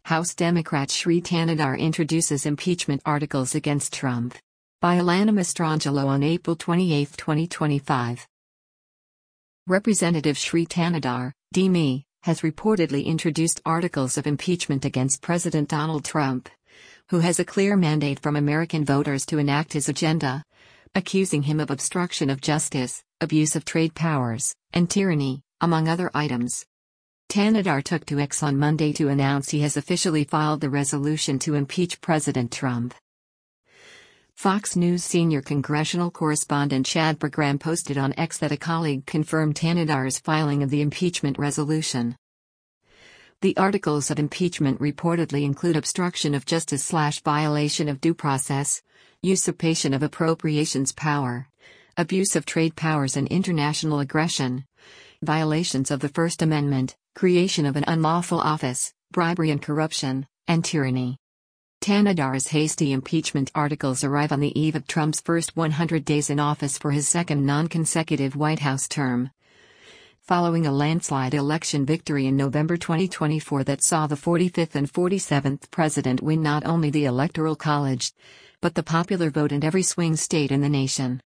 House Democrat Shri Thanedar introduces impeachment articles against Trump. By Alana Mastrangelo on April 28, 2025. Representative Shri Thanedar, DME, has reportedly introduced articles of impeachment against President Donald Trump, who has a clear mandate from American voters to enact his agenda, accusing him of obstruction of justice, abuse of trade powers, and tyranny, among other items. Thanedar took to X on Monday to announce he has officially filed the resolution to impeach President Trump. Fox News senior congressional correspondent Chad Bagram posted on X that a colleague confirmed Thanedar's filing of the impeachment resolution. The articles of impeachment reportedly include obstruction of justice/violation of due process, usurpation of appropriations power, abuse of trade powers and international aggression, violations of the First Amendment, creation of an unlawful office, bribery and corruption, and tyranny. Thanedar's hasty impeachment articles arrive on the eve of Trump's first 100 days in office for his second non-consecutive White House term. Following a landslide election victory in November 2024 that saw the 45th and 47th president win not only the Electoral College, but the popular vote in every swing state in the nation.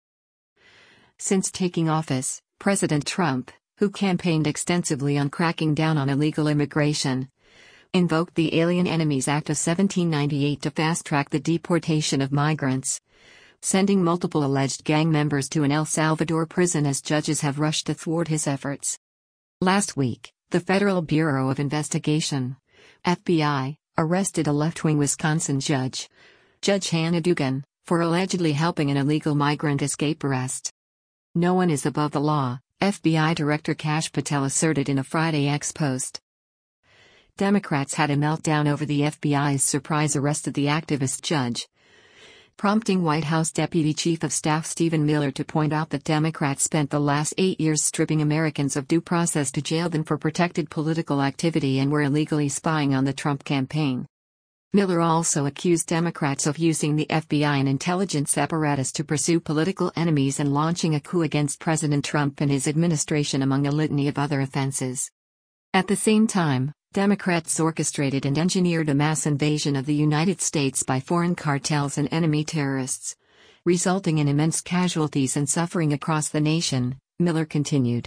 Since taking office, President Trump, who campaigned extensively on cracking down on illegal immigration, invoked the Alien Enemies Act of 1798 to fast-track the deportation of migrants, sending multiple alleged gang members to an El Salvador prison as judges have rushed to thwart his efforts. Last week, the Federal Bureau of Investigation, FBI, arrested a left-wing Wisconsin judge, Judge Hannah Dugan, for allegedly helping an illegal migrant escape arrest. No one is above the law, FBI Director Kash Patel asserted in a Friday X post. Democrats had a meltdown over the FBI's surprise arrest of the activist judge, prompting White House Deputy Chief of Staff Stephen Miller to point out that Democrats spent the last 8 years stripping Americans of due process to jail them for protected political activity and were illegally spying on the Trump campaign. Miller also accused Democrats of using the FBI and intelligence apparatus to pursue political enemies and launching a coup against President Trump and his administration among a litany of other offenses. At the same time, Democrats orchestrated and engineered a mass invasion of the United States by foreign cartels and enemy terrorists, resulting in immense casualties and suffering across the nation, Miller continued.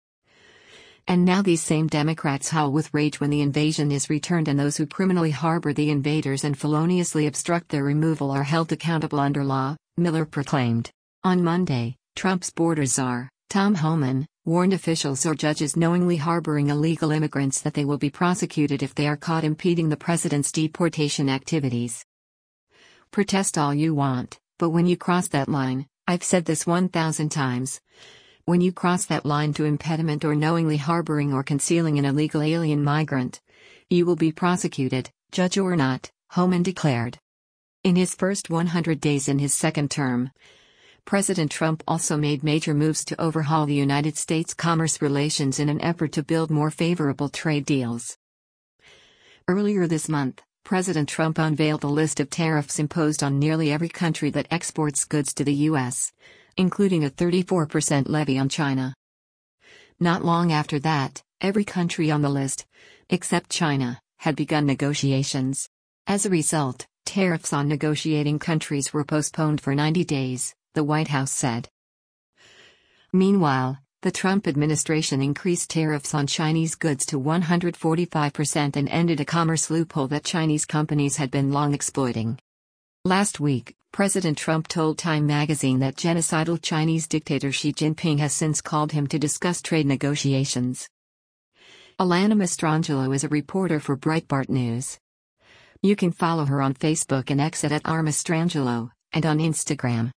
And now these same Democrats howl with rage when the invasion is returned and those who criminally harbor the invaders and feloniously obstruct their removal are held accountable under law, Miller proclaimed. On Monday, Trump's border czar, Tom Homan, warned officials or judges knowingly harboring illegal immigrants that they will be prosecuted if they are caught impeding the president's deportation activities. Protest all you want, but when you cross that line, I've said this 1,000 times. When you cross that line to impediment or knowingly harboring or concealing an illegal alien migrant, you will be prosecuted, judge or not, Homan declared. In his first 100 days in his second term, President Trump also made major moves to overhaul the United States commerce relations in an effort to build more favorable trade deals. Earlier this month, President Trump unveiled a list of tariffs imposed on nearly every country that exports goods to the U.S., including a 34% levy on China. Not long after that, every country on the list, except China, had begun negotiations. As a result, tariffs on negotiating countries were postponed for 90 days, the White House said. Meanwhile, the Trump administration increased tariffs on Chinese goods to 145% and ended a commerce loophole that Chinese companies had been long exploiting. Last week, President Trump told Time magazine that genocidal Chinese dictator Xi Jinping has since called him to discuss trade negotiations. Alana Mastrangelo is a reporter for Breitbart News. You can follow her on Facebook and X at @rmastrangelo, and on Instagram.